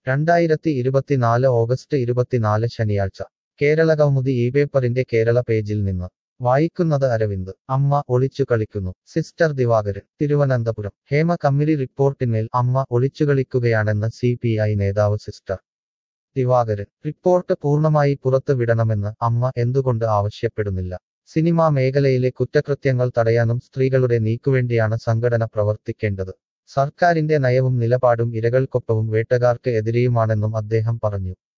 2024 August 24 ശനിയാഴ്ച കേരളകൗമുദി ഈ പേപ്പറിന്റെ കേരള പേജിൽ നിന്ന് വായിക്കുന്നത് അരവിന്ദ് അമ്മ ഒളിച്ചു കളിക്കുന്നു സിസ്റ്റർ ദിവാകരൻ തിരുവനന്തപുരം ഹേമ കമ്മിറ്റി റിപ്പോർട്ടിന്മേൽ അമ്മ ഒളിച്ചുകളിക്കുകയാണെന്ന് CPI നേതാവ് സിസ്റ്റർ ദിവാകരൻ റിപ്പോർട്ട് പൂർണ്ണമായി പുറത്ത് വിടണമെന്ന് അമ്മ എന്തുകൊണ്ട് ആവശ്യപ്പെടുന്നില്ല സിനിമാ മേഖലയിലെ കുറ്റകൃത്യങ്ങൾ തടയാനും സ്ത്രീകളുടെ നീക്കുവേണ്ടിയാണ് സംഘടന പ്രവർത്തിക്കേണ്ടത് സർക്കാരിന്റെ നയവും നിലപാടും ഇരകൾക്കൊപ്പവും വേട്ടക്കാർക്ക് എതിരെയുമാണെന്നും അദ്ദേഹം പറഞ്ഞു